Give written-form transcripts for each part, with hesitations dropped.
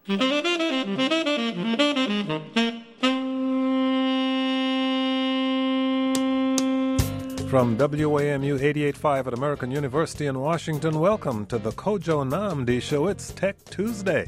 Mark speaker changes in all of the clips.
Speaker 1: From WAMU 88.5 at American University in Washington, welcome to the Kojo Nnamdi Show. It's Tech Tuesday.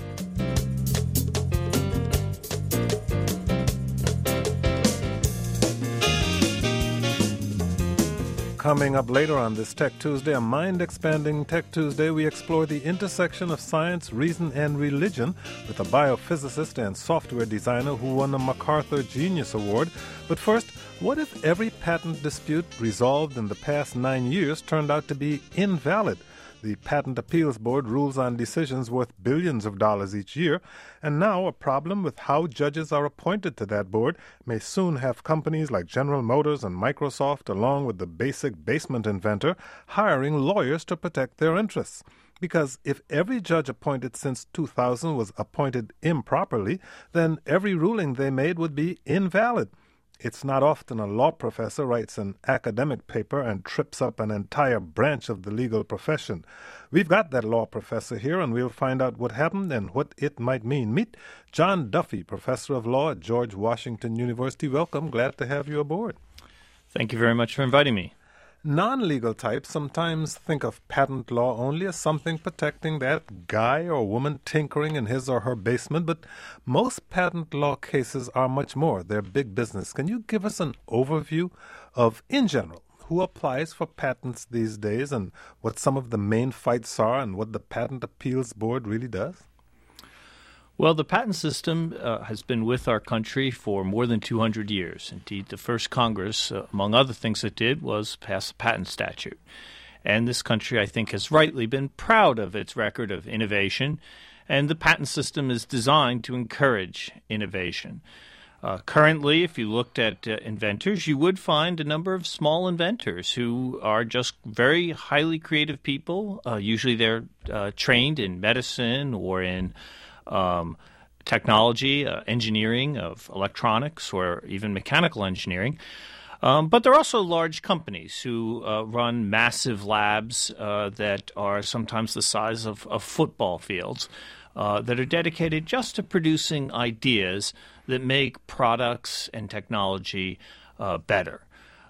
Speaker 1: Coming up later on this Tech Tuesday, a mind-expanding Tech Tuesday, we explore the intersection of science, reason, and religion with a biophysicist and software designer who won a MacArthur Genius Award. But first, what if every patent dispute resolved in the past 9 years turned out to be invalid? The Patent Appeals Board rules on decisions worth billions of dollars each year, and now a problem with how judges are appointed to that board may soon have companies like General Motors and Microsoft, along with the basic basement inventor, hiring lawyers to protect their interests. Because if every judge appointed since 2000 was appointed improperly, then every ruling they made would be invalid. It's not often a law professor writes an academic paper and trips up an entire branch of the legal profession. We've got that law professor here, and we'll find out what happened and what it might mean. Meet John Duffy, professor of law at George Washington University. Welcome. Glad to have you aboard.
Speaker 2: Thank you very much for inviting me.
Speaker 1: Non-legal types sometimes think of patent law only as something protecting that guy or woman tinkering in his or her basement, but most patent law cases are much more. They're big business. Can you give us an overview of, in general, who applies for patents these days and what some of the main fights are and what the Patent Appeals Board really does?
Speaker 2: Well, the patent system has been with our country for more than 200 years. Indeed, the first Congress, among other things it did, was pass a patent statute. And this country, I think, has rightly been proud of its record of innovation, and the patent system is designed to encourage innovation. Currently, if you looked at inventors, you would find a number of small inventors who are just very highly creative people. Usually they're trained in medicine or in technology, engineering of electronics, or even mechanical engineering. But there are also large companies who run massive labs that are sometimes the size of football fields that are dedicated just to producing ideas that make products and technology better.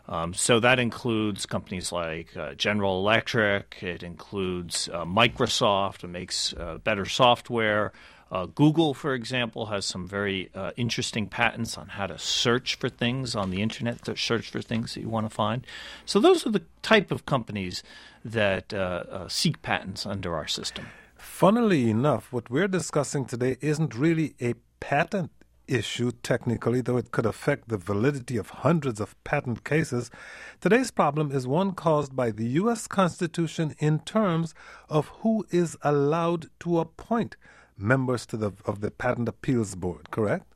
Speaker 2: So that includes companies like General Electric. It includes Microsoft, who makes better software. Google, for example, has some very interesting patents on how to search for things on the Internet, to search for things that you want to find. So those are the type of companies that seek patents under our system.
Speaker 1: Funnily enough, what we're discussing today isn't really a patent issue technically, though it could affect the validity of hundreds of patent cases. Today's problem is one caused by the U.S. Constitution in terms of who is allowed to appoint members of the Patent Appeals Board, correct?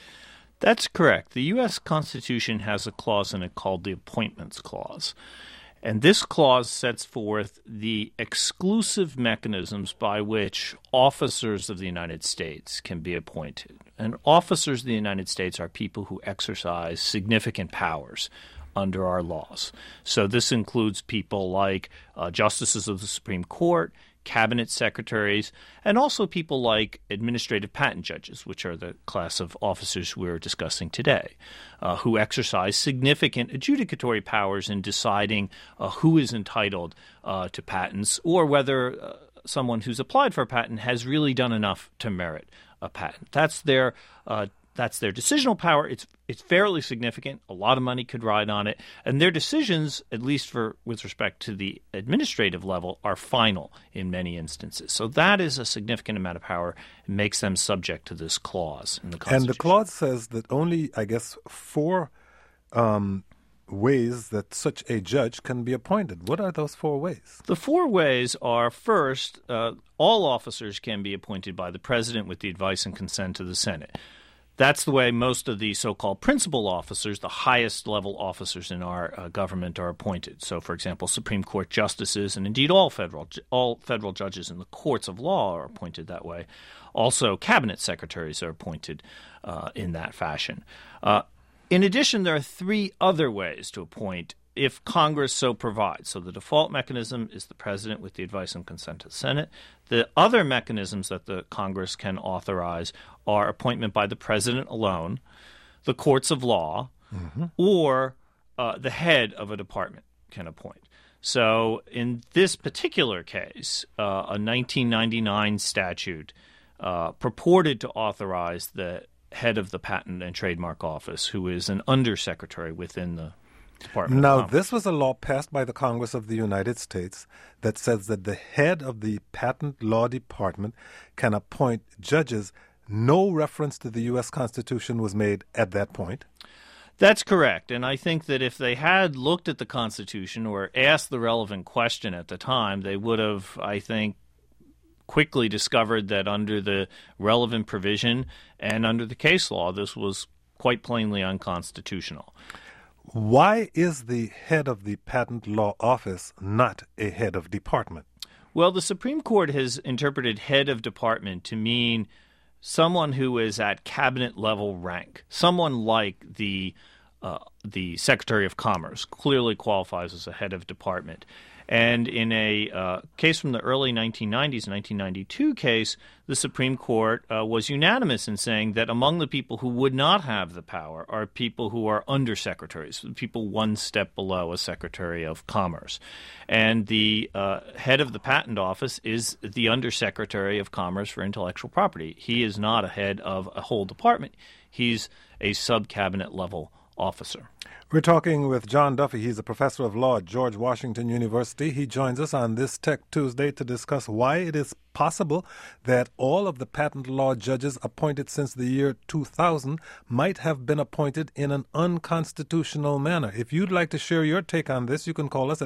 Speaker 2: That's correct. The U.S. Constitution has a clause in it called the Appointments Clause. And this clause sets forth the exclusive mechanisms by which officers of the United States can be appointed. And officers of the United States are people who exercise significant powers under our laws. So this includes people like justices of the Supreme Court, cabinet secretaries, and also people like administrative patent judges, which are the class of officers we're discussing today, who exercise significant adjudicatory powers in deciding who is entitled to patents or whether someone who's applied for a patent has really done enough to merit a patent. That's their decisional power. It's fairly significant. A lot of money could ride on it. And their decisions, at least with respect to the administrative level, are final in many instances. So that is a significant amount of power. It makes them subject to this clause in the Constitution.
Speaker 1: And the clause says that only, I guess, 4 ways that such a judge can be appointed. What are those 4 ways?
Speaker 2: The 4 ways are, first, all officers can be appointed by the president with the advice and consent of the Senate. That's the way most of the so-called principal officers, the highest level officers in our government, are appointed. So, for example, Supreme Court justices and indeed all federal judges in the courts of law are appointed that way. Also, cabinet secretaries are appointed in that fashion. In addition, there are 3 other ways to appoint if Congress so provides. So the default mechanism is the president with the advice and consent of the Senate. The other mechanisms that the Congress can authorize are appointment by the president alone, the courts of law, or the head of a department can appoint. So in this particular case, a 1999 statute purported to authorize the head of the Patent and Trademark Office, who is an undersecretary within the Department of Commerce.
Speaker 1: This was a law passed by the Congress of the United States that says that the head of the Patent Law Department can appoint judges. No reference to the U.S. Constitution was made at that point.
Speaker 2: That's correct. And I think that if they had looked at the Constitution or asked the relevant question at the time, they would have, I think, quickly discovered that under the relevant provision and under the case law, this was quite plainly unconstitutional.
Speaker 1: Why is the head of the Patent Law Office not a head of department?
Speaker 2: Well, the Supreme Court has interpreted head of department to mean someone who is at cabinet level rank, someone like the Secretary of Commerce clearly qualifies as a head of department. And in a case from the early 1990s, 1992 case, the Supreme Court was unanimous in saying that among the people who would not have the power are people who are undersecretaries, people one step below a Secretary of Commerce. And the head of the Patent Office is the Undersecretary of Commerce for Intellectual Property. He is not a head of a whole department. He's a sub-cabinet level officer.
Speaker 1: We're talking with John Duffy. He's a professor of law at George Washington University. He joins us on this Tech Tuesday to discuss why it is possible that all of the patent law judges appointed since the year 2000 might have been appointed in an unconstitutional manner. If you'd like to share your take on this, you can call us at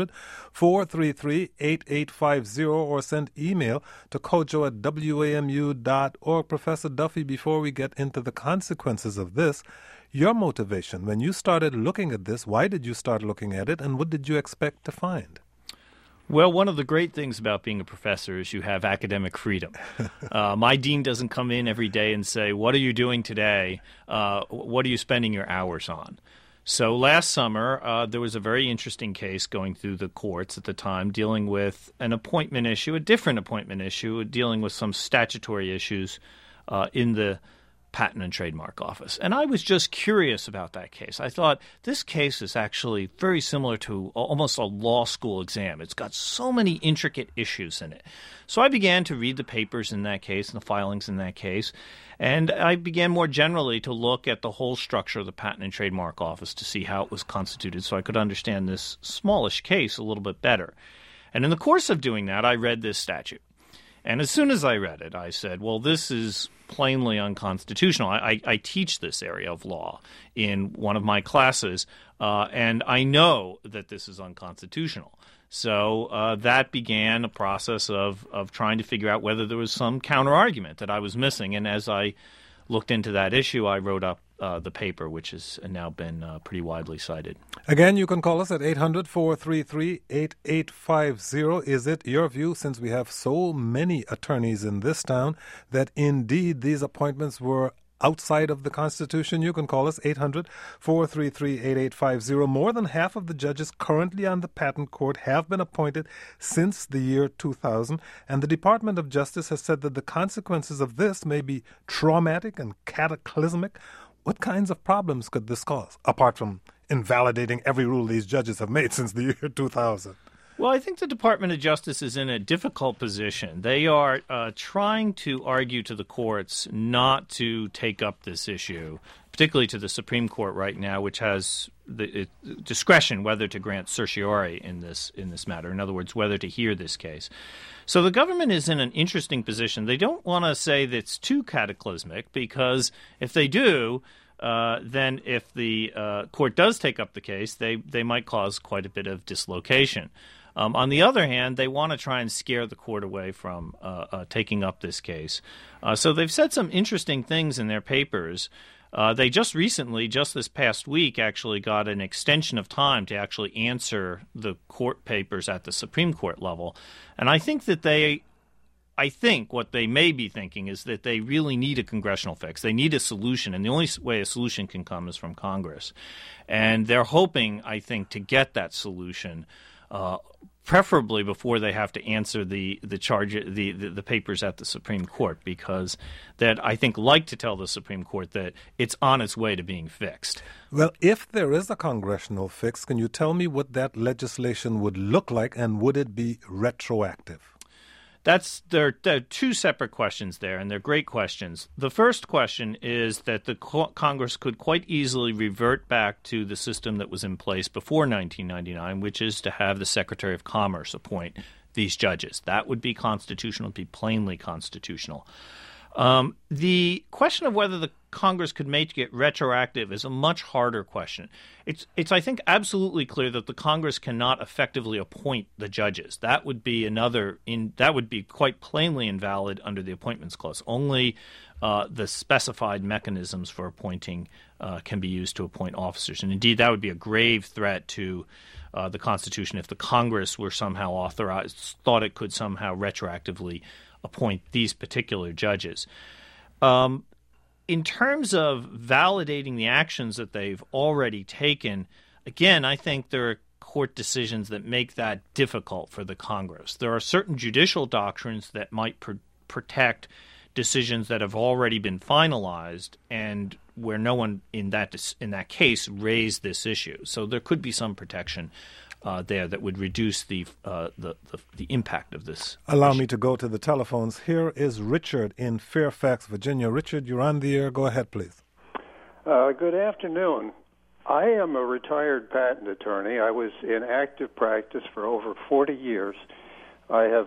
Speaker 1: 800-433-8850 or send email to kojo@wamu.org. Professor Duffy, before we get into the consequences of this, your motivation, when you started looking at this, why did you start looking at it, and what did you expect to find?
Speaker 2: Well, one of the great things about being a professor is you have academic freedom. My dean doesn't come in every day and say, what are you doing today? What are you spending your hours on? So last summer, there was a very interesting case going through the courts at the time dealing with an appointment issue, a different appointment issue, dealing with some statutory issues in the Patent and Trademark Office. And I was just curious about that case. I thought this case is actually very similar to almost a law school exam. It's got so many intricate issues in it. So I began to read the papers in that case and the filings in that case, and I began more generally to look at the whole structure of the Patent and Trademark Office to see how it was constituted so I could understand this smallish case a little bit better. And in the course of doing that, I read this statute. And as soon as I read it, I said, well, this is plainly unconstitutional. I teach this area of law in one of my classes, and I know that this is unconstitutional. So that began a process of trying to figure out whether there was some counter-argument that I was missing. And as I looked into that issue, I wrote up the paper, which has now been pretty widely cited.
Speaker 1: Again, you can call us at 800-433-8850. Is it your view, since we have so many attorneys in this town, that indeed these appointments were outside of the Constitution? You can call us 800-433-8850. More than half of the judges currently on the Patent Court have been appointed since the year 2000, and the Department of Justice has said that the consequences of this may be traumatic and cataclysmic. What kinds of problems could this cause, apart from invalidating every rule these judges have made since the year 2000?
Speaker 2: Well, I think the Department of Justice is in a difficult position. They are trying to argue to the courts not to take up this issue, particularly to the Supreme Court right now, which has the discretion whether to grant certiorari in this matter. In other words, whether to hear this case. So the government is in an interesting position. They don't want to say that it's too cataclysmic, because if they do, then if the court does take up the case, they might cause quite a bit of dislocation. On the other hand, they want to try and scare the court away from taking up this case. So they've said some interesting things in their papers. They just recently, just this past week, actually got an extension of time to actually answer the court papers at the Supreme Court level. And I think that I think what they may be thinking is that they really need a congressional fix. They need a solution, and the only way a solution can come is from Congress. And they're hoping, I think, to get that solution preferably before they have to answer the papers at the Supreme Court, because that I think like to tell the Supreme Court that it's on its way to being fixed.
Speaker 1: Well, if there is a congressional fix, can you tell me what that legislation would look like, and would it be retroactive?
Speaker 2: There are two separate questions there, and they're great questions. The first question is that the Congress could quite easily revert back to the system that was in place before 1999, which is to have the Secretary of Commerce appoint these judges. That would be constitutional, would be plainly constitutional. The question of whether the Congress could make it retroactive is a much harder question. It's I think absolutely clear that the Congress cannot effectively appoint the judges. That would be that would be quite plainly invalid under the Appointments Clause. Only the specified mechanisms for appointing can be used to appoint officers, and indeed that would be a grave threat to the Constitution if the Congress were somehow thought it could somehow retroactively appoint these particular judges. In terms of validating the actions that they've already taken, again, I think there are court decisions that make that difficult for the Congress. There are certain judicial doctrines that might protect decisions that have already been finalized and where no one in that case raised this issue. So there could be some protection there that would reduce the impact of this.
Speaker 1: Allow me to go to the telephones. Here is Richard in Fairfax, Virginia. Richard, you're on the air. Go ahead, please.
Speaker 3: Good afternoon. I am a retired patent attorney. I was in active practice for over 40 years. I have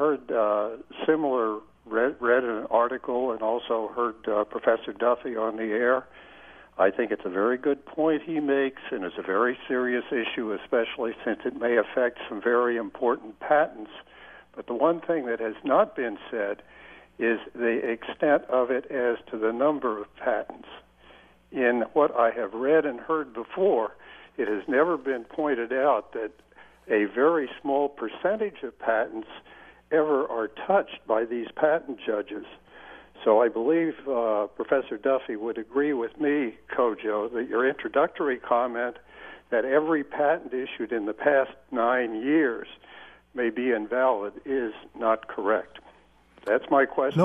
Speaker 3: read an article and also heard Professor Duffy on the air. I think it's a very good point he makes, and it's a very serious issue, especially since it may affect some very important patents. But the one thing that has not been said is the extent of it as to the number of patents. In what I have read and heard before, it has never been pointed out that a very small percentage of patents ever are touched by these patent judges. So I believe Professor Duffy would agree with me, Kojo, that your introductory comment that every patent issued in the past 9 years may be invalid is not correct. That's my question.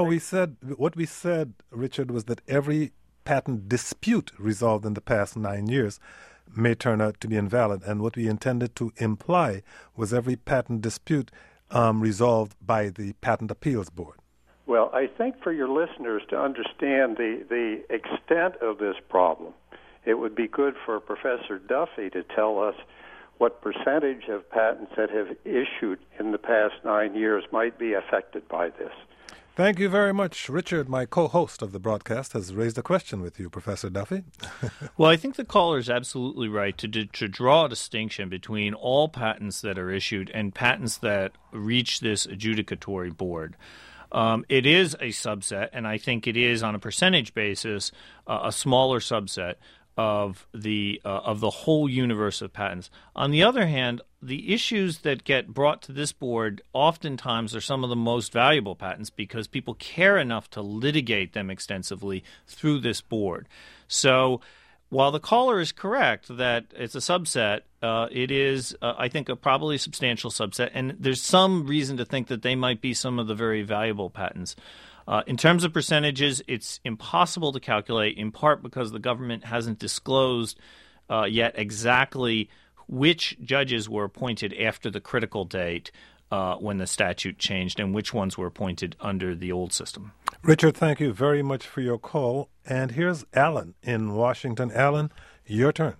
Speaker 1: What we said, Richard, was that every patent dispute resolved in the past 9 years may turn out to be invalid. And what we intended to imply was every patent dispute resolved by the Patent Appeals Board.
Speaker 3: Well, I think for your listeners to understand the extent of this problem, it would be good for Professor Duffy to tell us what percentage of patents that have issued in the past 9 years might be affected by this.
Speaker 1: Thank you very much. Richard, my co-host of the broadcast, has raised a question with you, Professor Duffy.
Speaker 2: Well, I think the caller is absolutely right to draw a distinction between all patents that are issued and patents that reach this adjudicatory board. It is a subset, and I think it is, on a percentage basis, a smaller subset of the whole universe of patents. On the other hand, the issues that get brought to this board oftentimes are some of the most valuable patents because people care enough to litigate them extensively through this board. So while the caller is correct that it's a subset, it is, I think, probably a substantial subset, and there's some reason to think that they might be some of the very valuable patents. In terms of percentages, it's impossible to calculate, in part because the government hasn't disclosed yet exactly which judges were appointed after the critical date when the statute changed and which ones were appointed under the old system.
Speaker 1: Richard, thank you very much for your call. And here's Alan in Washington. Alan, your turn.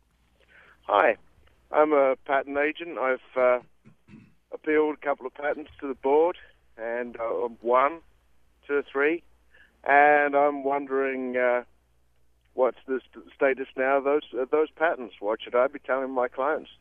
Speaker 4: Hi. I'm a patent agent. I've appealed a couple of patents to the board, and won 2 or 3. And I'm wondering what's the status now of those patents? What should I be telling my clients?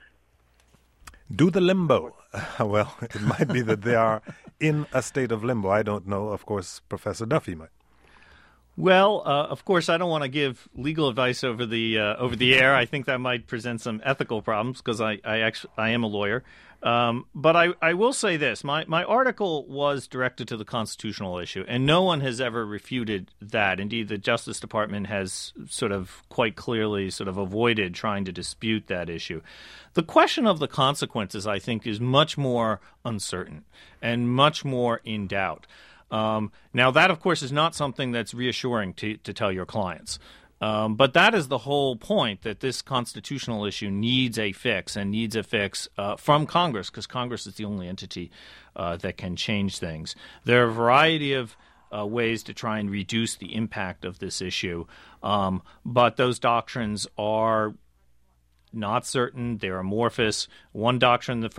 Speaker 1: Do the limbo. Well, it might be that they are in a state of limbo. I don't know. Of course, Professor Duffy might.
Speaker 2: Well, of course, I don't want to give legal advice over the air. I think that might present some ethical problems because I am a lawyer. But I will say this: my article was directed to the constitutional issue, and no one has ever refuted that. Indeed, the Justice Department has sort of quite clearly sort of avoided trying to dispute that issue. The question of the consequences, I think, is much more uncertain and much more in doubt. Now, that, of course, is not something that's reassuring to tell your clients. But that is the whole point, that this constitutional issue needs a fix, and needs a fix from Congress, because Congress is the only entity that can change things. There are a variety of ways to try and reduce the impact of this issue, but those doctrines are not certain. They're amorphous. One doctrine that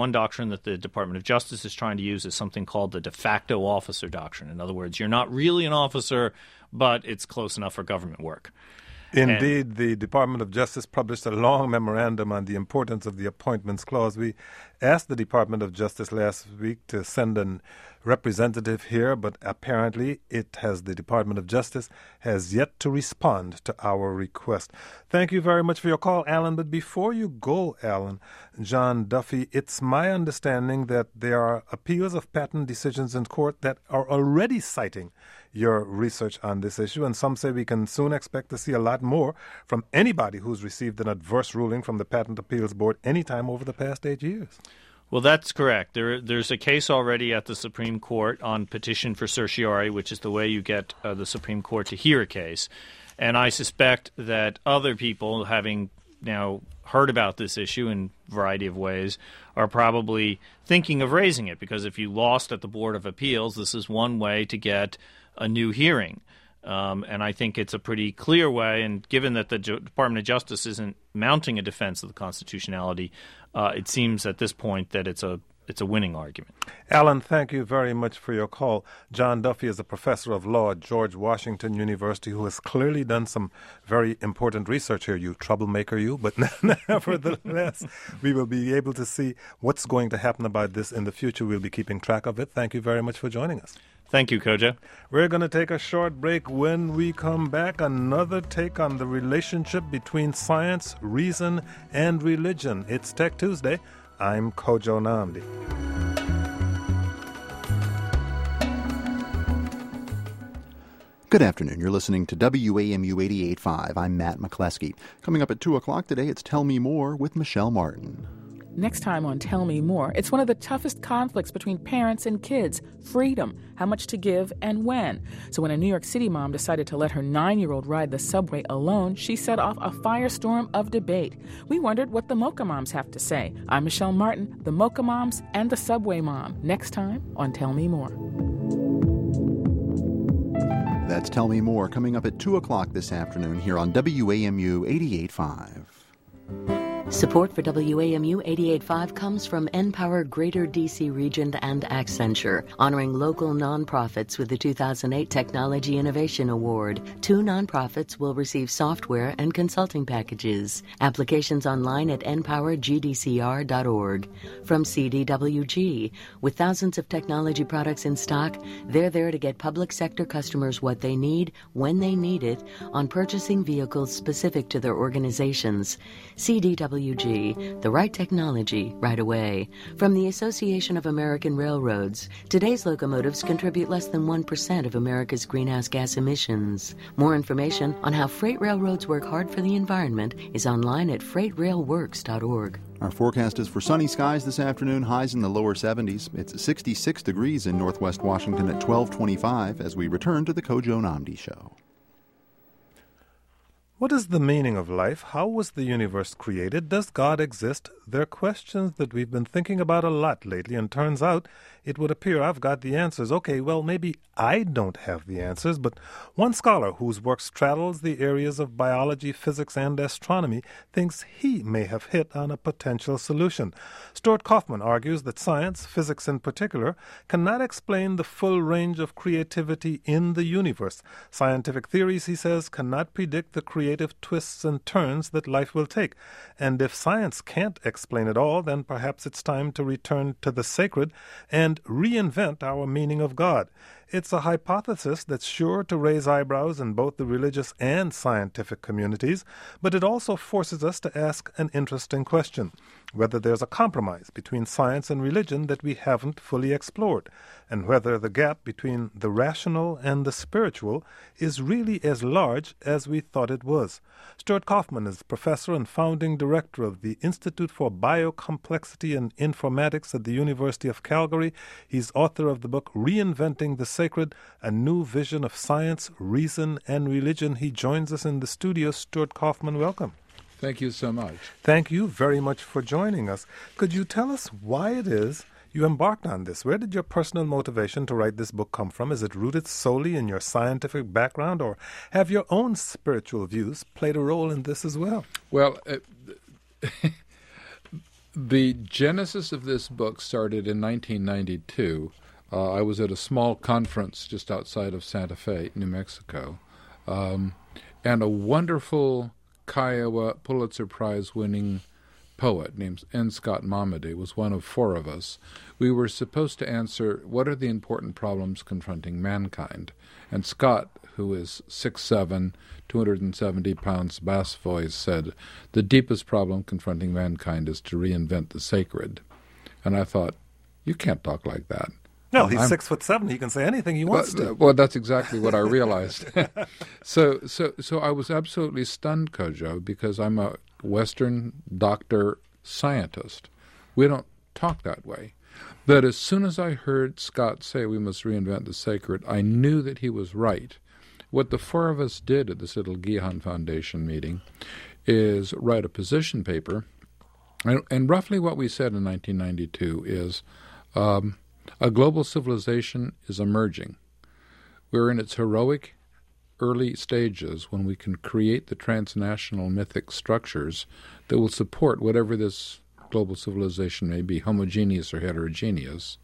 Speaker 2: the Department of Justice is trying to use is something called the de facto officer doctrine. In other words, you're not really an officer, but it's close enough for government work.
Speaker 1: Indeed, the Department of Justice published a long memorandum on the importance of the Appointments Clause. We asked the Department of Justice last week to send a representative here, but apparently the Department of Justice has yet to respond to our request. Thank you very much for your call, Alan. But before you go, Alan, John Duffy, it's my understanding that there are appeals of patent decisions in court that are already citing your research on this issue, and some say we can soon expect to see a lot more from anybody who's received an adverse ruling from the Patent Appeals Board anytime over the past 8 years.
Speaker 2: Well, that's correct. There's a case already at the Supreme Court on petition for certiorari, which is the way you get the Supreme Court to hear a case. And I suspect that other people, having now heard about this issue in a variety of ways, are probably thinking of raising it, because if you lost at the Board of Appeals, this is one way to get a new hearing. And I think it's a pretty clear way, and given that the Department of Justice isn't mounting a defense of the constitutionality, it seems at this point that it's a winning argument.
Speaker 1: Alan, thank you very much for your call. John Duffy is a professor of law at George Washington University who has clearly done some very important research here, you troublemaker, you. But nevertheless, we will be able to see what's going to happen about this in the future. We'll be keeping track of it. Thank you very much for joining us.
Speaker 2: Thank you, Kojo.
Speaker 1: We're going to take a short break. When we come back, another take on the relationship between science, reason, and religion. It's Tech Tuesday. I'm Kojo Nnamdi.
Speaker 5: Good afternoon. You're listening to WAMU 88.5. I'm Matt McCleskey. Coming up at 2 o'clock today, it's Tell Me More with Michelle Martin.
Speaker 6: Next time on Tell Me More, it's one of the toughest conflicts between parents and kids: freedom, how much to give, and when. So when a New York City mom decided to let her 9-year-old ride the subway alone, she set off a firestorm of debate. We wondered what the Mocha Moms have to say. I'm Michelle Martin, the Mocha Moms and the Subway Mom. Next time on Tell Me More.
Speaker 5: That's Tell Me More, coming up at 2 o'clock this afternoon here on WAMU 88.5.
Speaker 7: Support for WAMU 88.5 comes from NPower Greater DC Region and Accenture, honoring local nonprofits with the 2008 Technology Innovation Award. 2 nonprofits will receive software and consulting packages. Applications online at npowergdcr.org. From CDWG, with thousands of technology products in stock, they're there to get public sector customers what they need, when they need it, on purchasing vehicles specific to their organizations. CDWG, the right technology right away. From the Association of American Railroads, today's locomotives contribute less than 1% of America's greenhouse gas emissions. More information on how freight railroads work hard for the environment is online at freightrailworks.org.
Speaker 5: Our forecast is for sunny skies this afternoon, highs in the lower 70s. It's 66 degrees in northwest Washington at 12:25 as we return to the Kojo Nnamdi Show.
Speaker 1: What is the meaning of life? How was the universe created? Does God exist? They're questions that we've been thinking about a lot lately, and turns out it would appear I've got the answers. Okay, well, maybe I don't have the answers, but one scholar whose work straddles the areas of biology, physics, and astronomy thinks he may have hit on a potential solution. Stuart Kauffman argues that science, physics in particular, cannot explain the full range of creativity in the universe. Scientific theories, he says, cannot predict the creative twists and turns that life will take. And if science can't explain it all, then perhaps it's time to return to the sacred and reinvent our meaning of God. It's a hypothesis that's sure to raise eyebrows in both the religious and scientific communities, but it also forces us to ask an interesting question, whether there's a compromise between science and religion that we haven't fully explored, and whether the gap between the rational and the spiritual is really as large as we thought it was. Stuart Kauffman is professor and founding director of the Institute for Biocomplexity and Informatics at the University of Calgary. He's author of the book Reinventing the Sacred, A New Vision of Science, Reason, and Religion. He joins us in the studio. Stuart Kauffman, welcome.
Speaker 8: Thank you so much.
Speaker 1: Thank you very much for joining us. Could you tell us why it is you embarked on this? Where did your personal motivation to write this book come from? Is it rooted solely in your scientific background, or have your own spiritual views played a role in this as well?
Speaker 8: Well, the genesis of this book started in 1992. I was at a small conference just outside of Santa Fe, New Mexico, and a wonderful Kiowa Pulitzer Prize-winning poet named N. Scott Momaday was one of four of us. We were supposed to answer, what are the important problems confronting mankind? And Scott, who is 6'7", 270 pounds, bass voice, said, the deepest problem confronting mankind is to reinvent the sacred. And I thought, you can't talk like that.
Speaker 1: No, he's 6'7". He can say anything he wants to.
Speaker 8: Well, that's exactly what I realized. So I was absolutely stunned, Kojo, because I'm a Western doctor scientist. We don't talk that way. But as soon as I heard Scott say we must reinvent the sacred, I knew that he was right. What the four of us did at this little Gihan Foundation meeting is write a position paper. And roughly what we said in 1992 is, a global civilization is emerging. We're in its heroic early stages when we can create the transnational mythic structures that will support whatever this global civilization may be, homogeneous or heterogeneous.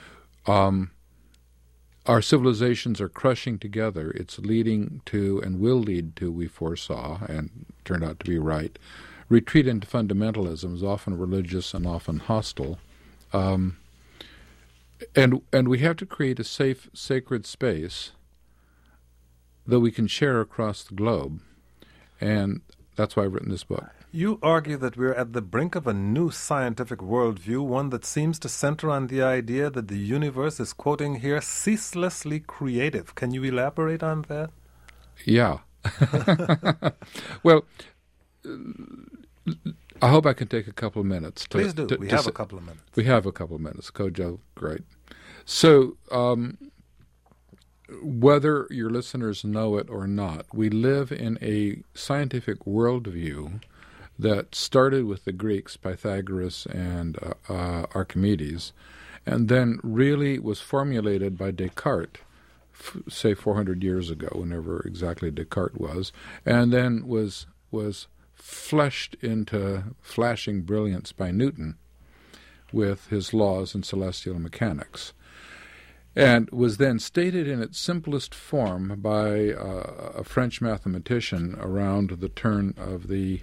Speaker 8: Our civilizations are crushing together. It's leading to, and will lead to, we foresaw, and turned out to be right, retreat into fundamentalisms, often religious and often hostile. And we have to create a safe, sacred space that we can share across the globe. And that's why I've written this book.
Speaker 1: You argue that we're at the brink of a new scientific worldview, one that seems to center on the idea that the universe is, quoting here, ceaselessly creative. Can you elaborate on that?
Speaker 8: Yeah. Well, I hope I can take a couple of minutes.
Speaker 1: Please do. We have a couple of minutes.
Speaker 8: We have a couple of minutes. Kojo, great. So, whether your listeners know it or not, we live in a scientific worldview that started with the Greeks, Pythagoras and Archimedes, and then really was formulated by Descartes, say 400 years ago, whenever exactly Descartes was, and then was fleshed into flashing brilliance by Newton with his laws in celestial mechanics, and was then stated in its simplest form by a French mathematician around the turn of the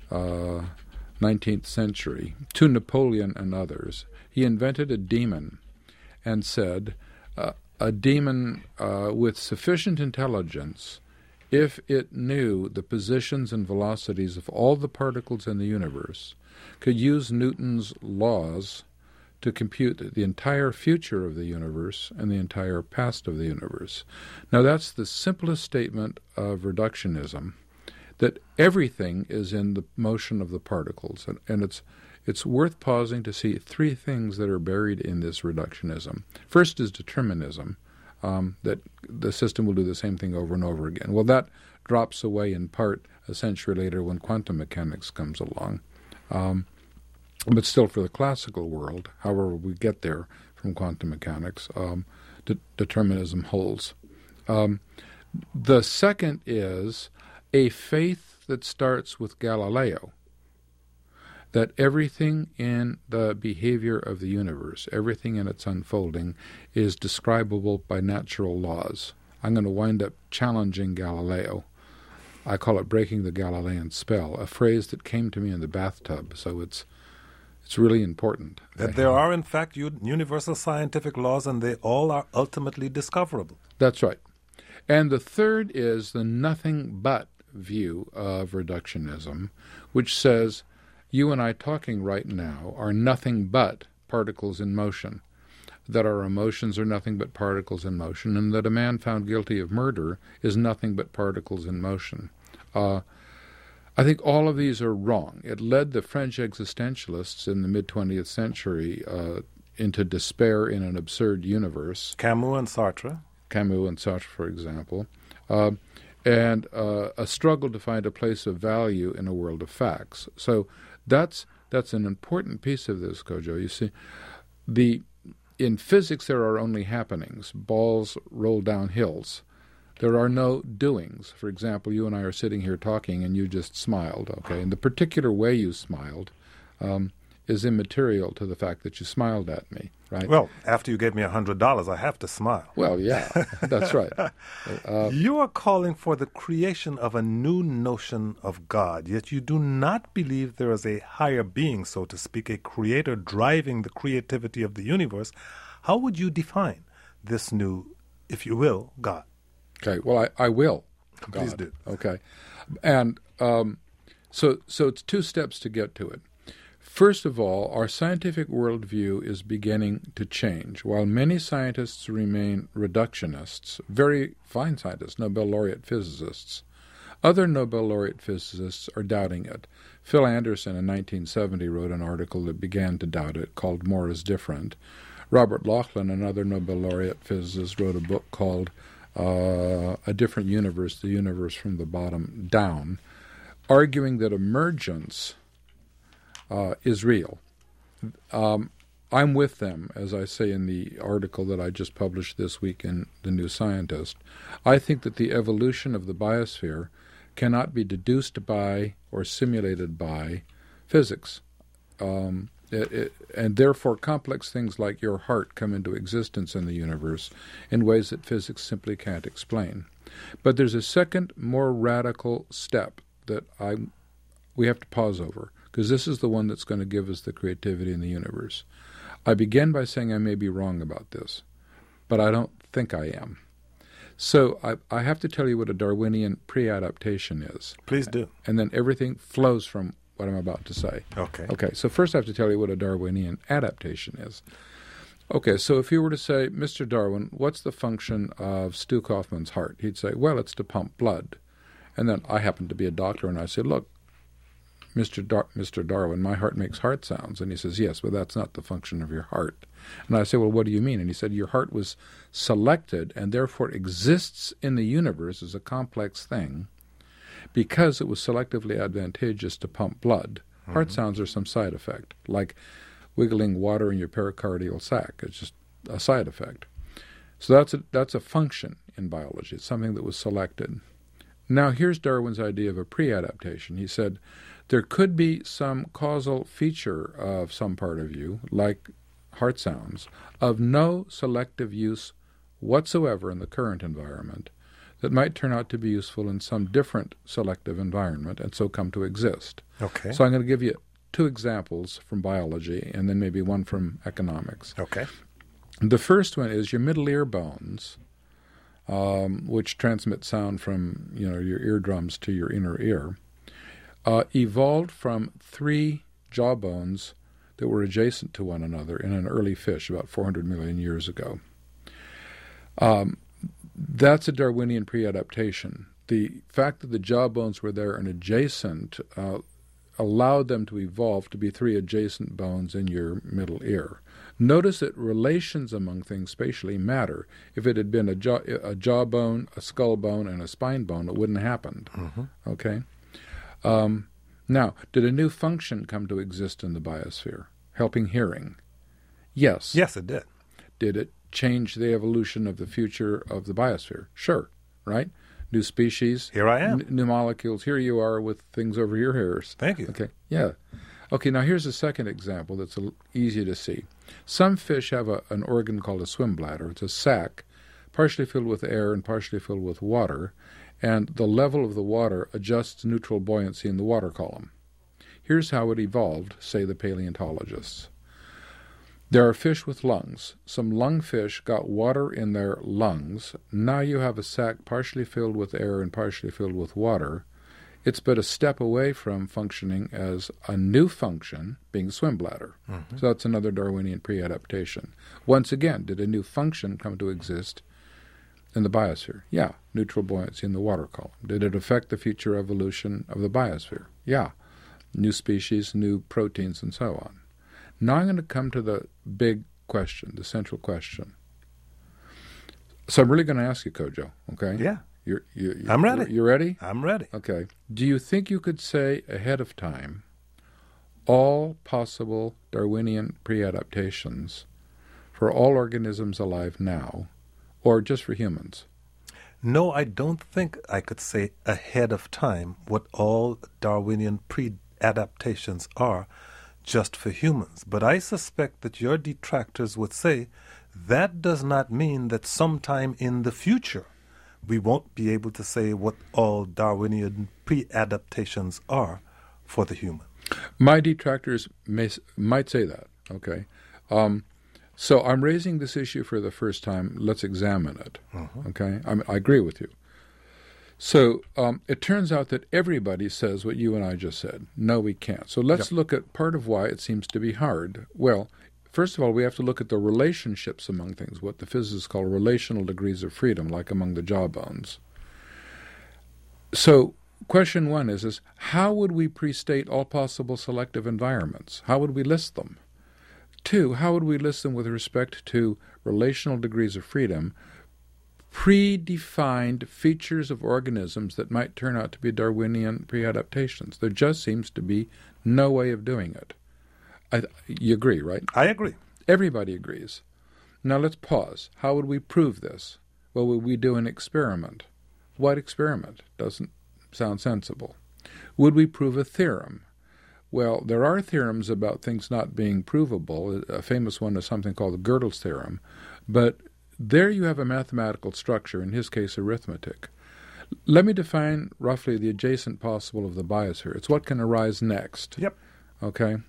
Speaker 8: 19th century, to Napoleon and others. He invented a demon and said, a demon with sufficient intelligence, if it knew the positions and velocities of all the particles in the universe, could use Newton's laws to compute the entire future of the universe and the entire past of the universe. Now that's the simplest statement of reductionism, that everything is in the motion of the particles. And it's worth pausing to see three things that are buried in this reductionism. First is determinism, that the system will do the same thing over and over again. Well, that drops away in part a century later when quantum mechanics comes along. But still, for the classical world, however we get there from quantum mechanics, determinism holds. The second is a faith that starts with Galileo, that everything in the behavior of the universe, everything in its unfolding, is describable by natural laws. I'm going to wind up challenging Galileo. I call it breaking the Galilean spell, a phrase that came to me in the bathtub, so it's It's really important.
Speaker 1: That there are, in fact, universal scientific laws, and they all are ultimately discoverable.
Speaker 8: That's right. And the third is the nothing but view of reductionism, which says you and I talking right now are nothing but particles in motion, that our emotions are nothing but particles in motion, and that a man found guilty of murder is nothing but particles in motion. I think all of these are wrong. It led the French existentialists in the mid-20th century into despair in an absurd universe.
Speaker 1: Camus and Sartre,
Speaker 8: for example, and a struggle to find a place of value in a world of facts. So that's an important piece of this, Kojo. You see, in physics there are only happenings. Balls roll down hills. There are no doings. For example, you and I are sitting here talking and you just smiled, okay? And the particular way you smiled is immaterial to the fact that you smiled at me, right?
Speaker 1: Well, after you gave me $100, I have to smile.
Speaker 8: Well, yeah, that's right.
Speaker 1: You are calling for the creation of a new notion of God, yet you do not believe there is a higher being, so to speak, a creator driving the creativity of the universe. How would you define this new, if you will, God?
Speaker 8: Okay, well, I will. God.
Speaker 1: Please do.
Speaker 8: Okay. And so it's two steps to get to it. First of all, our scientific worldview is beginning to change. While many scientists remain reductionists, very fine scientists, Nobel laureate physicists, other Nobel laureate physicists are doubting it. Phil Anderson in 1970 wrote an article that began to doubt it, called More is Different. Robert Laughlin, another Nobel laureate physicist, wrote a book called A Different Universe, the Universe from the Bottom Down, arguing that emergence is real. I'm with them, as I say in the article that I just published this week in The New Scientist. I think that the evolution of the biosphere cannot be deduced by or simulated by physics. And therefore complex things like your heart come into existence in the universe in ways that physics simply can't explain. But there's a second, more radical step that we have to pause over, because this is the one that's going to give us the creativity in the universe. I begin by saying I may be wrong about this, but I don't think I am. So I have to tell you what a Darwinian pre-adaptation is.
Speaker 1: Please do.
Speaker 8: And then everything flows from what I'm about to say. Okay, so first I have to tell you what a Darwinian adaptation is. Okay, so if you were to say, Mr. Darwin, what's the function of Stu Kaufman's heart? He'd say, well, it's to pump blood. And then I happen to be a doctor, and I say, look, Mr. Darwin, my heart makes heart sounds. And he says, yes, but that's not the function of your heart. And I say, well, what do you mean? And he said, your heart was selected and therefore exists in the universe as a complex thing because it was selectively advantageous to pump blood. Mm-hmm. Heart sounds are some side effect, like wiggling water in your pericardial sac. It's just a side effect. So that's a function in biology. It's something that was selected. Now here's Darwin's idea of a pre-adaptation. He said, there could be some causal feature of some part of you, like heart sounds, of no selective use whatsoever in the current environment that might turn out to be useful in some different selective environment and so come to exist.
Speaker 1: Okay.
Speaker 8: So I'm going to give you two examples from biology and then maybe one from economics.
Speaker 1: Okay.
Speaker 8: The first one is your middle ear bones, which transmit sound from your eardrums to your inner ear, evolved from three jaw bones that were adjacent to one another in an early fish about 400 million years ago. That's a Darwinian pre-adaptation. The fact that the jaw bones were there and adjacent allowed them to evolve to be three adjacent bones in your middle ear. Notice that relations among things spatially matter. If it had been a jawbone, a skull bone, and a spine bone, it wouldn't have happened. Mm-hmm. Okay? Now, did a new function come to exist in the biosphere? Helping hearing? Yes.
Speaker 1: Yes, it did.
Speaker 8: Did it change the evolution of the future of the biosphere? Sure, right? New species.
Speaker 1: Here I am.
Speaker 8: New molecules. Here you are with things over your ears.
Speaker 1: Thank you.
Speaker 8: Okay, yeah. Okay, now here's a second example that's easy to see. Some fish have an organ called a swim bladder. It's a sac, partially filled with air and partially filled with water, and the level of the water adjusts neutral buoyancy in the water column. Here's how it evolved, say the paleontologists. There are fish with lungs. Some lungfish got water in their lungs. Now you have a sac partially filled with air and partially filled with water. It's but a step away from functioning as a new function, being swim bladder. Mm-hmm. So that's another Darwinian pre-adaptation. Once again, did a new function come to exist in the biosphere? Yeah, neutral buoyancy in the water column. Did it affect the future evolution of the biosphere? Yeah, new species, new proteins, and so on. Now I'm going to come to the big question, the central question. So I'm really going to ask you, Kojo, okay?
Speaker 1: Yeah.
Speaker 8: I'm ready. You ready?
Speaker 1: I'm ready.
Speaker 8: Okay. Do you think you could say ahead of time all possible Darwinian pre-adaptations for all organisms alive now, or just for humans?
Speaker 1: No, I don't think I could say ahead of time what all Darwinian pre-adaptations are just for humans. But I suspect that your detractors would say that does not mean that sometime in the future we won't be able to say what all Darwinian pre-adaptations are for the human.
Speaker 8: My detractors might say that, okay? So I'm raising this issue for the first time. Let's examine it, okay? I agree with you. So it turns out that everybody says what you and I just said. No, we can't. So let's look at part of why it seems to be hard. Well, first of all, we have to look at the relationships among things, what the physicists call relational degrees of freedom, like among the jawbones. So question one is how would we pre-state all possible selective environments? How would we list them? Two, how would we list them with respect to relational degrees of freedom, predefined features of organisms that might turn out to be Darwinian pre-adaptations? There just seems to be no way of doing it. You agree, right?
Speaker 1: I agree.
Speaker 8: Everybody agrees. Now let's pause. How would we prove this? Well, would we do an experiment? What experiment? Doesn't sound sensible. Would we prove a theorem? Well, there are theorems about things not being provable. A famous one is something called the Gödel's theorem. But there you have a mathematical structure, in his case arithmetic. Let me define roughly the adjacent possible of the biosphere. It's what can arise next.
Speaker 1: Yep.
Speaker 8: Okay?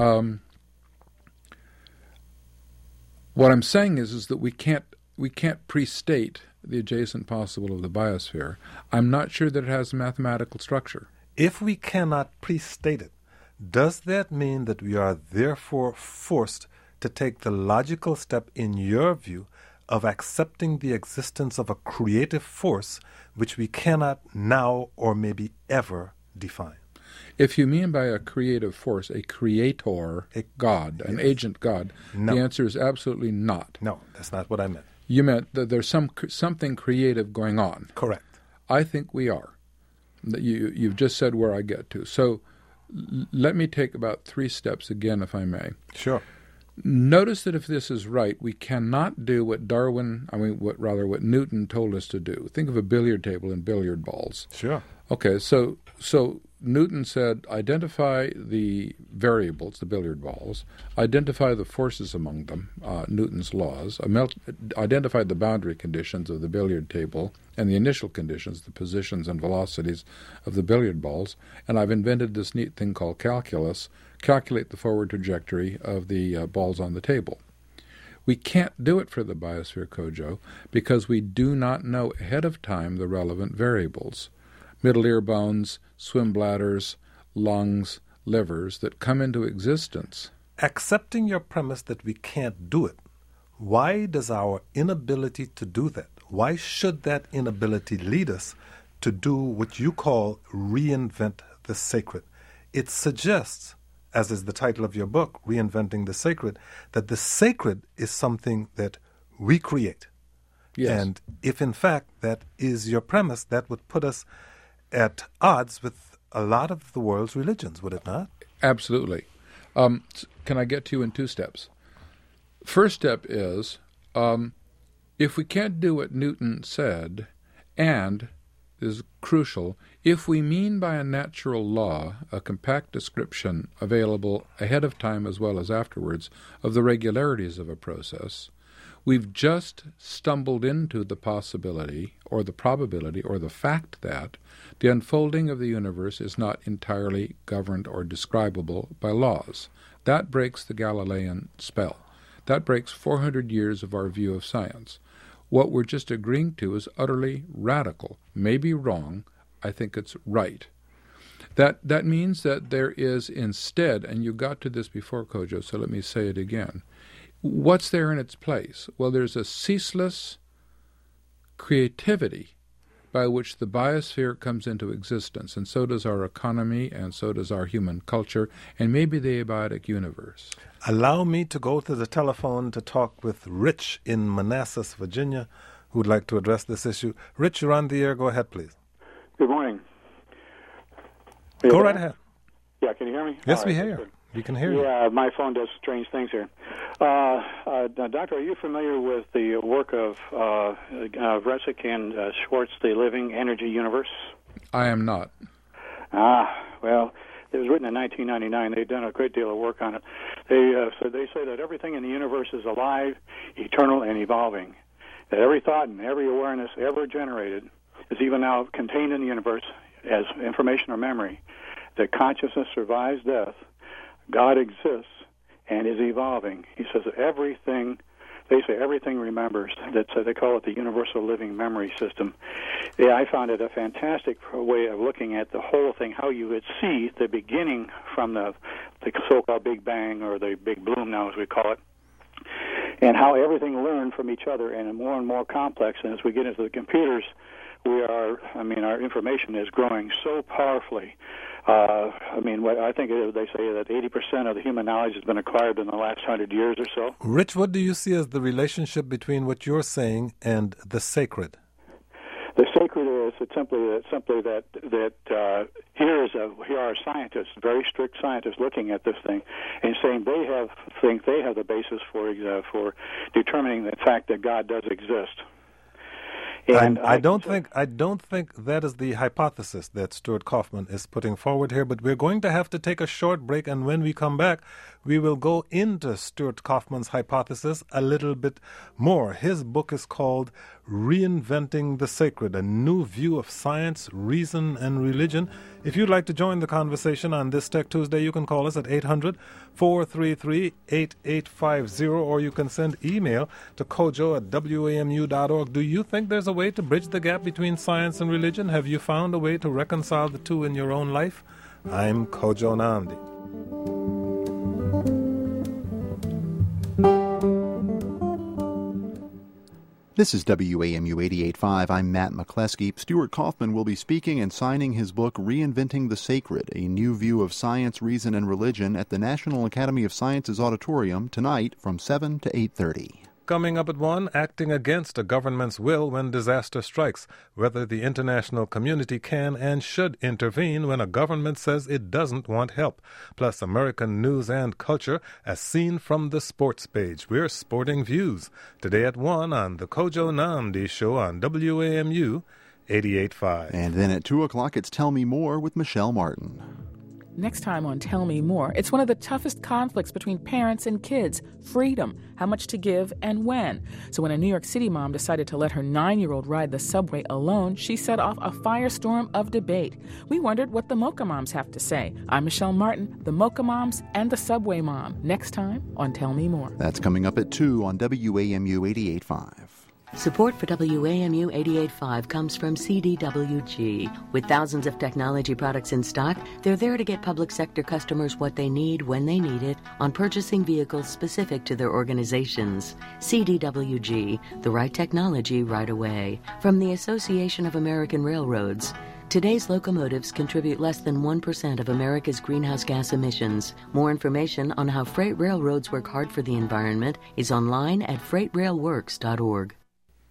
Speaker 8: What I'm saying is that we can't pre-state the adjacent possible of the biosphere. I'm not sure that it has a mathematical structure.
Speaker 1: If we cannot pre-state it, does that mean that we are therefore forced to take the logical step, in your view, of accepting the existence of a creative force which we cannot now or maybe ever define?
Speaker 8: If you mean by a creative force a creator, a God, an agent God, the answer is absolutely not.
Speaker 1: No, that's not what I meant.
Speaker 8: You meant that there's something creative going on.
Speaker 1: Correct.
Speaker 8: I think we are. You've just said where I get to. So let me take about 3 steps again, if I may.
Speaker 1: Sure.
Speaker 8: Notice that if this is right, we cannot do what what Newton told us to do. Think of a billiard table and billiard balls.
Speaker 1: Sure.
Speaker 8: Okay, so Newton said, identify the variables, the billiard balls, identify the forces among them, Newton's laws, identify the boundary conditions of the billiard table and the initial conditions, the positions and velocities of the billiard balls, and I've invented this neat thing called calculus, calculate the forward trajectory of the balls on the table. We can't do it for the biosphere, Kojo, because we do not know ahead of time the relevant variables. Middle ear bones, swim bladders, lungs, livers that come into existence.
Speaker 1: Accepting your premise that we can't do it, why does our inability to do that, why should that inability lead us to do what you call reinvent the sacred? It suggests, as is the title of your book, Reinventing the Sacred, that the sacred is something that we create.
Speaker 8: Yes.
Speaker 1: And if in fact that is your premise, that would put us at odds with a lot of the world's religions, would it not?
Speaker 8: Absolutely. Can I get to you in 2 steps? First step is, if we can't do what Newton said, and, this is crucial, if we mean by a natural law a compact description available ahead of time as well as afterwards of the regularities of a process, We've just stumbled into the possibility or the probability or the fact that the unfolding of the universe is not entirely governed or describable by laws. That breaks the Galilean spell. That breaks 400 years of our view of science. What we're just agreeing to is utterly radical. Maybe wrong. I think it's right. That means that there is instead, and you got to this before, Kojo, so let me say it again, what's there in its place? Well, there's a ceaseless creativity by which the biosphere comes into existence, and so does our economy, and so does our human culture, and maybe the abiotic universe.
Speaker 1: Allow me to go to the telephone to talk with Rich in Manassas, Virginia, who would like to address this issue. Rich, you're on the air. Go ahead, please.
Speaker 9: Good morning.
Speaker 1: Go right ahead.
Speaker 9: Yeah, can you hear me?
Speaker 1: Yes, we hear you. We can hear you.
Speaker 9: Yeah, my phone does strange things here. Doctor, are you familiar with the work of Resnick and Schwartz, The Living Energy Universe?
Speaker 8: I am not.
Speaker 9: Well, it was written in 1999. They've done a great deal of work on it. So they say that everything in the universe is alive, eternal, and evolving. That every thought and every awareness ever generated is even now contained in the universe as information or memory. That consciousness survives death. God exists and is evolving. He says that everything, they say everything remembers. They call it the universal living memory system. Yeah, I found it a fantastic way of looking at the whole thing, how you would see the beginning from the so-called Big Bang, or the Big Bloom now as we call it, and how everything learned from each other and more complex. And as we get into the computers, our information is growing so powerfully. I think they say that 80% of the human knowledge has been acquired in the last 100 years or so.
Speaker 1: Rich, what do you see as the relationship between what you're saying and the sacred?
Speaker 9: The sacred is simply that here are scientists, very strict scientists, looking at this thing and saying think they have the basis for determining the fact that God does exist. And
Speaker 1: I don't think that is the hypothesis that Stuart Kaufman is putting forward here, but we're going to have to take a short break, and when we come back, we will go into Stuart Kaufman's hypothesis a little bit more. His book is called Reinventing the Sacred, a New View of Science, Reason, and Religion. If you'd like to join the conversation on this Tech Tuesday, you can call us at 800-433-8850, or you can send email to kojo@wamu.org. Do you think there's a way to bridge the gap between science and religion? Have you found a way to reconcile the two in your own life? I'm Kojo Nnamdi.
Speaker 5: This is WAMU 88.5. I'm Matt McCleskey. Stuart Kaufman will be speaking and signing his book, Reinventing the Sacred, A New View of Science, Reason, and Religion at the National Academy of Sciences Auditorium tonight from 7 to 8:30.
Speaker 1: Coming up at 1, acting against a government's will when disaster strikes, whether the international community can and should intervene when a government says it doesn't want help. Plus American news and culture as seen from the sports page. We're Sporting Views. Today at 1 on the Kojo Nnamdi Show on WAMU 88.5.
Speaker 5: And then at 2 o'clock, it's Tell Me More with Michelle Martin.
Speaker 6: Next time on Tell Me More, it's one of the toughest conflicts between parents and kids, freedom, how much to give and when. So when a New York City mom decided to let her 9-year-old ride the subway alone, she set off a firestorm of debate. We wondered what the Mocha Moms have to say. I'm Michelle Martin, the Mocha Moms and the Subway Mom. Next time on Tell Me More.
Speaker 5: That's coming up at 2 on WAMU 88.5.
Speaker 7: Support for WAMU 88.5 comes from CDWG. With thousands of technology products in stock, they're there to get public sector customers what they need when they need it on purchasing vehicles specific to their organizations. CDWG, the right technology right away. From the Association of American Railroads. Today's locomotives contribute less than 1% of America's greenhouse gas emissions. More information on how freight railroads work hard for the environment is online at freightrailworks.org.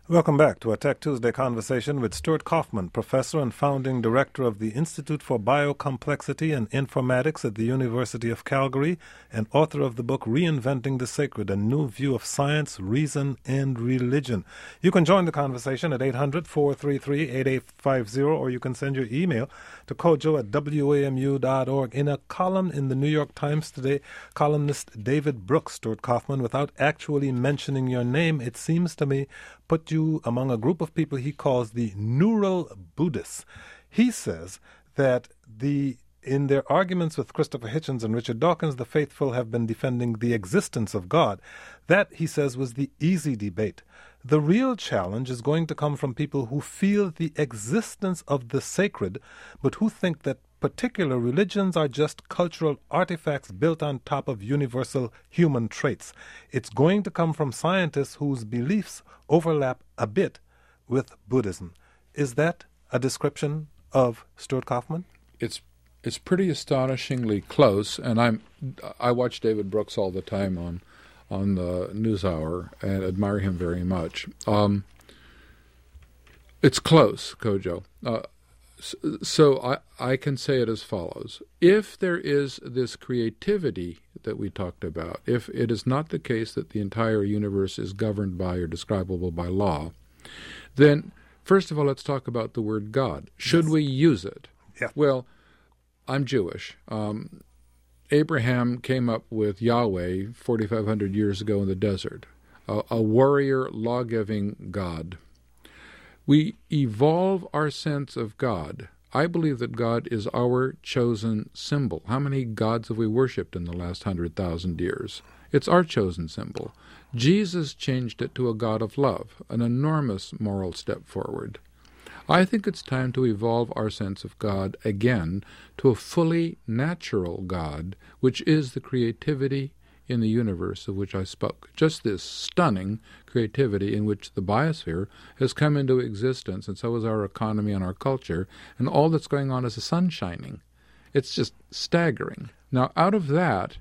Speaker 1: Welcome back to our Tech Tuesday conversation with Stuart Kauffman, professor and founding director of the Institute for Biocomplexity and Informatics at the University of Calgary and author of the book Reinventing the Sacred, A New View of Science, Reason, and Religion. You can join the conversation at 800-433-8850, or you can send your email to kojo@wamu.org. In a column in the New York Times today, columnist David Brooks, Stuart Kauffman, without actually mentioning your name, it seems to me, put you among a group of people he calls the neural Buddhists. He says that in their arguments with Christopher Hitchens and Richard Dawkins, the faithful have been defending the existence of God. That, he says, was the easy debate. The real challenge is going to come from people who feel the existence of the sacred, but who think that particular religions are just cultural artifacts built on top of universal human traits. It's going to come from scientists whose beliefs overlap a bit with Buddhism. Is that a description of Stuart Kauffman?
Speaker 8: It's pretty astonishingly close, and I watch David Brooks all the time on the NewsHour and admire him very much. It's close, Kojo. So I can say it as follows. If there is this creativity that we talked about, if it is not the case that the entire universe is governed by or describable by law, then first of all, let's talk about the word God. Should we use it?
Speaker 1: Yeah.
Speaker 8: Well, I'm Jewish. Abraham came up with Yahweh 4,500 years ago in the desert, a warrior, law-giving God. We evolve our sense of God. I believe that God is our chosen symbol. How many gods have we worshipped in the last 100,000 years? It's our chosen symbol. Jesus changed it to a God of love, an enormous moral step forward. I think it's time to evolve our sense of God again to a fully natural God, which is the creativity in the universe of which I spoke. Just this stunning creativity in which the biosphere has come into existence, and so is our economy and our culture, and all that's going on is the sun shining. It's just staggering. Now, out of that,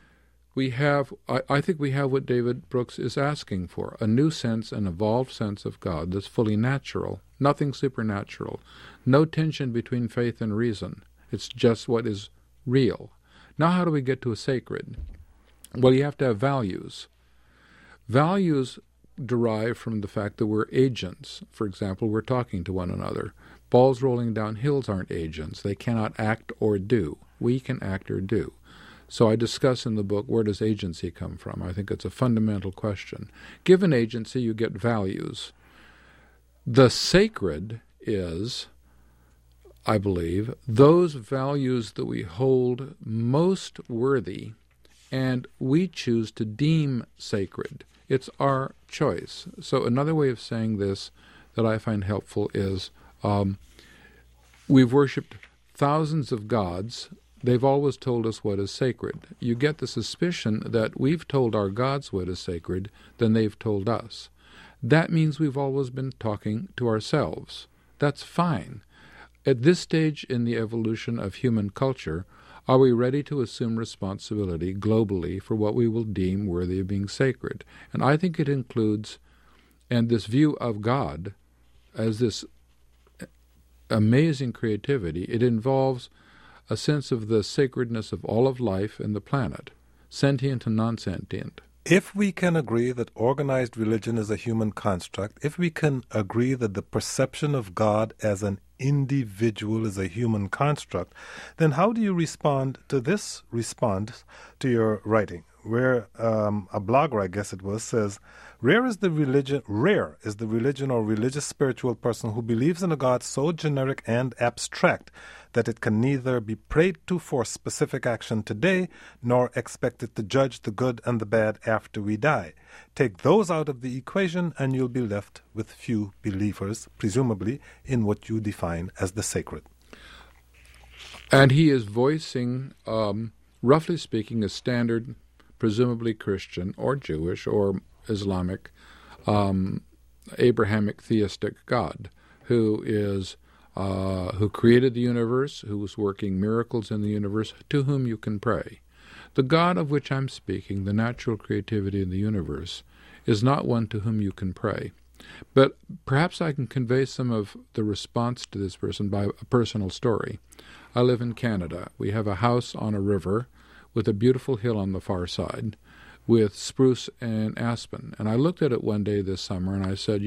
Speaker 8: I think we have what David Brooks is asking for, a new sense, an evolved sense of God that's fully natural, nothing supernatural, no tension between faith and reason. It's just what is real. Now, how do we get to a sacred? Well, you have to have values. Values derive from the fact that we're agents. For example, we're talking to one another. Balls rolling down hills aren't agents. They cannot act or do. We can act or do. So I discuss in the book, where does agency come from? I think it's a fundamental question. Given agency, you get values. The sacred is, I believe, those values that we hold most worthy and we choose to deem sacred. It's our choice. So another way of saying this that I find helpful is we've worshipped thousands of gods. They've always told us what is sacred. You get the suspicion that we've told our gods what is sacred, then they've told us. That means we've always been talking to ourselves. That's fine. At this stage in the evolution of human culture, are we ready to assume responsibility globally for what we will deem worthy of being sacred? And I think it includes, and this view of God as this amazing creativity, it involves a sense of the sacredness of all of life and the planet, sentient and non-sentient.
Speaker 1: If we can agree that organized religion is a human construct, if we can agree that the perception of God as an individual is a human construct, then how do you respond to this response to your writing, where a blogger, I guess it was, says, rare is the religion or religious spiritual person who believes in a God so generic and abstract that it can neither be prayed to for specific action today, nor expected to judge the good and the bad after we die. Take those out of the equation, and you'll be left with few believers, presumably, in what you define as the sacred.
Speaker 8: And he is voicing, roughly speaking, a standard, presumably Christian or Jewish or Islamic, Abrahamic theistic God, who created the universe, who was working miracles in the universe, to whom you can pray. The God of which I'm speaking, the natural creativity in the universe, is not one to whom you can pray. But perhaps I can convey some of the response to this person by a personal story. I live in Canada. We have a house on a river with a beautiful hill on the far side with spruce and aspen. And I looked at it one day this summer and I said,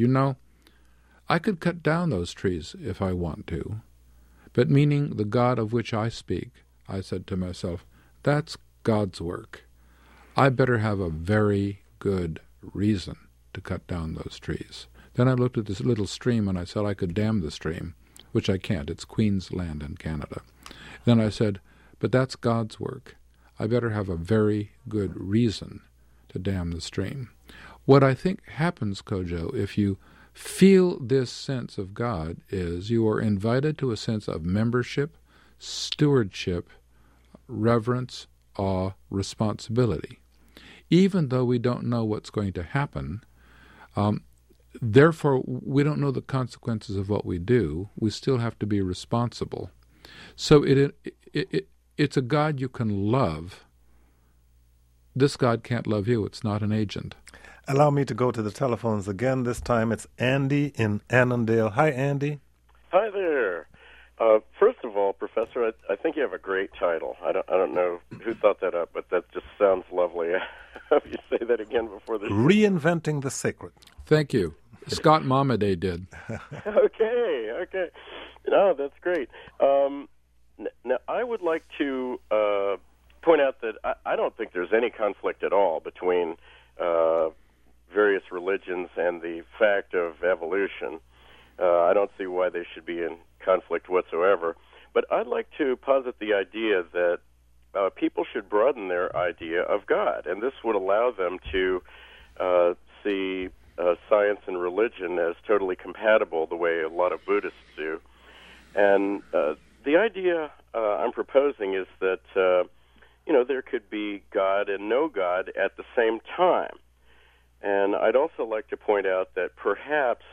Speaker 8: I could cut down those trees if I want to. But meaning the God of which I speak, I said to myself, that's God's work. I better have a very good reason to cut down those trees. Then I looked at this little stream and I said I could dam the stream, which I can't. It's Queensland in Canada. Then I said, but that's God's work. I better have a very good reason to dam the stream. What I think happens, Kojo, if you feel this sense of God is you are invited to a sense of membership, stewardship, reverence, awe, responsibility. Even though we don't know what's going to happen, therefore we don't know the consequences of what we do, we still have to be responsible. So it's a God you can love. This God can't love you. It's not an agent.
Speaker 1: Allow me to go to the telephones again. This time it's Andy in Annandale. Hi, Andy.
Speaker 10: Hi there. First of all, Professor, I think you have a great title. I don't know who thought that up, but that just sounds lovely. Have you say that again before the
Speaker 1: Reinventing the Sacred.
Speaker 8: Thank you. Scott Momaday did.
Speaker 10: Okay. No, that's great. Now, I would like to point out that I don't think there's any conflict at all between various religions and the fact of evolution. I don't see why they should be in conflict whatsoever. But I'd like to posit the idea that people should broaden their idea of God, and this would allow them to see science and religion as totally compatible the way a lot of Buddhists do. And the idea I'm proposing is that, there could be God and no God at the same time. And I'd also like to point out that perhaps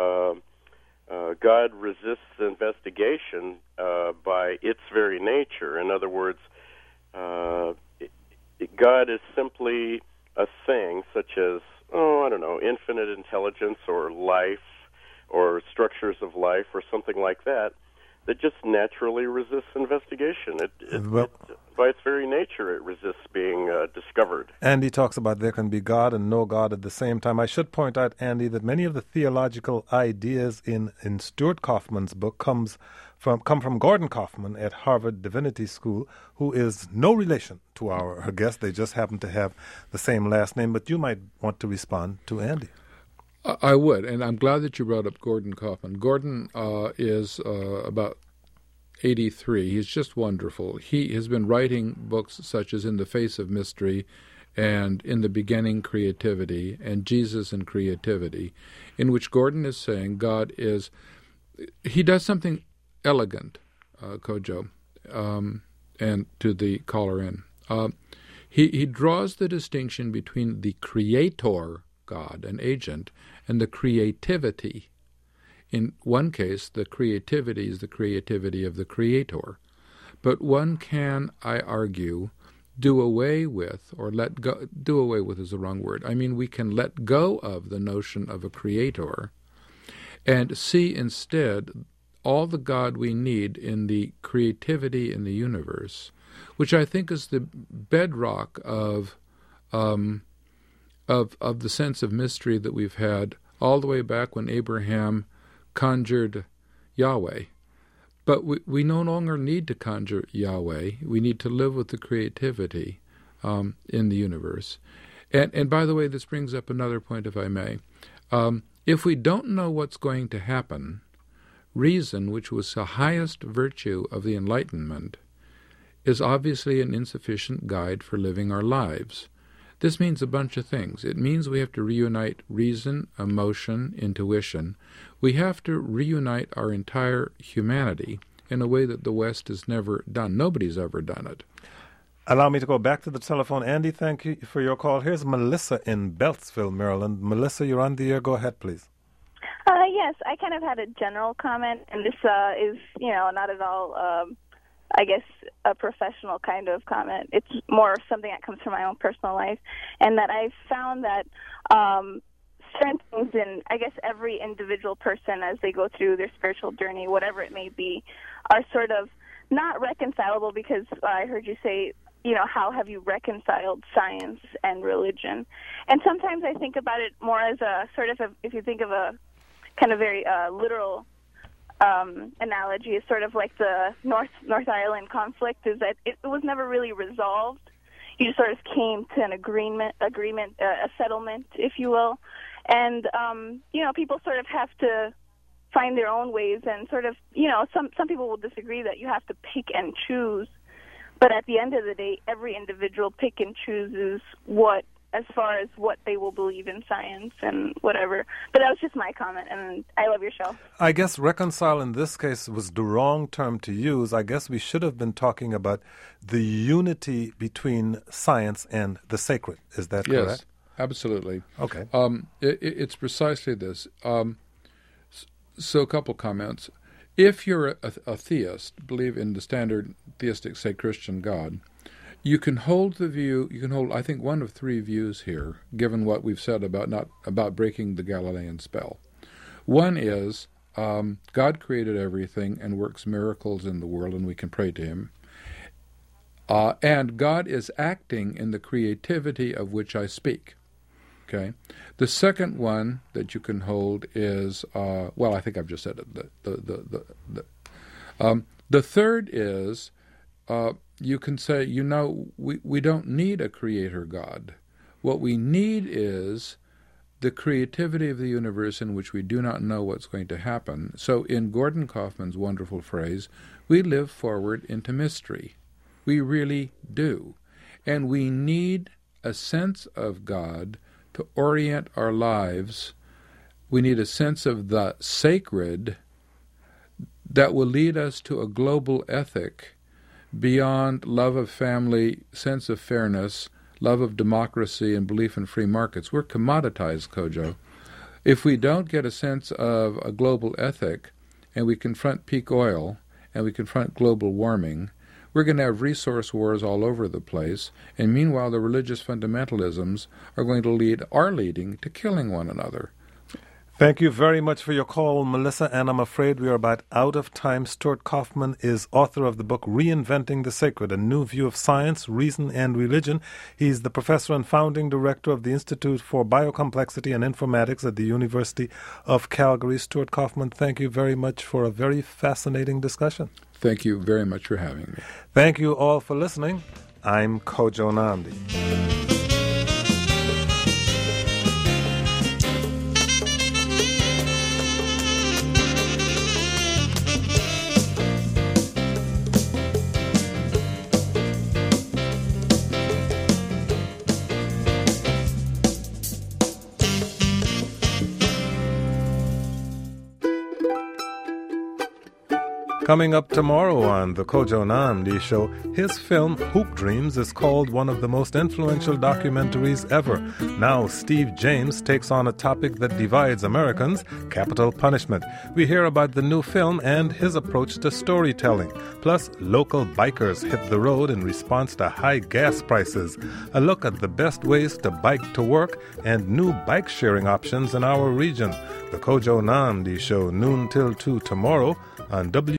Speaker 10: God resists investigation by its very nature. In other words, God is simply a thing such as, infinite intelligence or life or structures of life or something like that just naturally resists investigation. By its very nature, it resists being discovered.
Speaker 1: Andy talks about there can be God and no God at the same time. I should point out, Andy, that many of the theological ideas in Stuart Kaufman's book come from Gordon Kaufman at Harvard Divinity School, who is no relation to our guest. They just happen to have the same last name. But you might want to respond to Andy.
Speaker 8: I would, and I'm glad that you brought up Gordon Kaufman. Gordon is about 83. He's just wonderful. He has been writing books such as In the Face of Mystery and In the Beginning, Creativity, and Jesus and Creativity, in which Gordon is saying God is... He does something elegant, Kojo, and to the caller in. He draws the distinction between the creator God, an agent, and the creativity. In one case, the creativity is the creativity of the creator. But one can, I argue, do away with, or let go, do away with is the wrong word. I mean, we can let go of the notion of a creator and see instead all the God we need in the creativity in the universe, which I think is the bedrock of the sense of mystery that we've had all the way back when Abraham conjured Yahweh. But we no longer need to conjure Yahweh. We need to live with the creativity in the universe. And by the way, this brings up another point, if I may. If we don't know what's going to happen, reason, which was the highest virtue of the Enlightenment, is obviously an insufficient guide for living our lives. This means a bunch of things. It means we have to reunite reason, emotion, intuition. We have to reunite our entire humanity in a way that the West has never done. Nobody's ever done it.
Speaker 1: Allow me to go back to the telephone. Andy, thank you for your call. Here's Melissa in Beltsville, Maryland. Melissa, you're on the air. Go ahead, please.
Speaker 11: Yes, I kind of had a general comment, and this is, not at all, I guess, a professional kind of comment. It's more something that comes from my own personal life, and that I've found that certain things in, I guess, every individual person as they go through their spiritual journey, whatever it may be, are sort of not reconcilable because I heard you say, how have you reconciled science and religion? And sometimes I think about it more as a sort of, if you think of a kind of very literal analogy, is sort of like the North Ireland conflict, is that it was never really resolved. You just sort of came to an agreement, a settlement, if you will. And, people sort of have to find their own ways and sort of, some people will disagree that you have to pick and choose. But at the end of the day, every individual pick and chooses as far as what they will believe in science and whatever. But that was just my comment, and I love your show.
Speaker 1: I guess reconcile in this case was the wrong term to use. I guess we should have been talking about the unity between science and the sacred. Is that correct?
Speaker 8: Yes, absolutely.
Speaker 1: Okay.
Speaker 8: It's precisely this. So a couple comments. If you're a theist, believe in the standard theistic, say, Christian God, you can hold the view, I think, one of three views here, given what we've said about breaking the Galilean spell. One is God created everything and works miracles in the world, and we can pray to him. And God is acting in the creativity of which I speak. Okay. The second one that you can hold is, I think I've just said it. The third is, you can say, we don't need a creator God. What we need is the creativity of the universe in which we do not know what's going to happen. So in Gordon Kaufman's wonderful phrase, we live forward into mystery. We really do. And we need a sense of God to orient our lives. We need a sense of the sacred that will lead us to a global ethic beyond love of family, sense of fairness, love of democracy, and belief in free markets. We're commoditized, Kojo. If we don't get a sense of a global ethic and we confront peak oil and we confront global warming, we're going to have resource wars all over the place, and meanwhile the religious fundamentalisms are leading to killing one another.
Speaker 1: Thank you very much for your call, Melissa, and I'm afraid we are about out of time. Stuart Kauffman is author of the book Reinventing the Sacred, A New View of Science, Reason, and Religion. He's the professor and founding director of the Institute for Biocomplexity and Informatics at the University of Calgary. Stuart Kauffman, thank you very much for a very fascinating discussion.
Speaker 8: Thank you very much for having me.
Speaker 1: Thank you all for listening. I'm Kojo Nnamdi. Coming up tomorrow on the Kojo Nnamdi Show, his film Hoop Dreams is called one of the most influential documentaries ever. Now Steve James takes on a topic that divides Americans, capital punishment. We hear about the new film and his approach to storytelling. Plus, local bikers hit the road in response to high gas prices. A look at the best ways to bike to work and new bike sharing options in our region. The Kojo Nnamdi Show, noon till 2 tomorrow on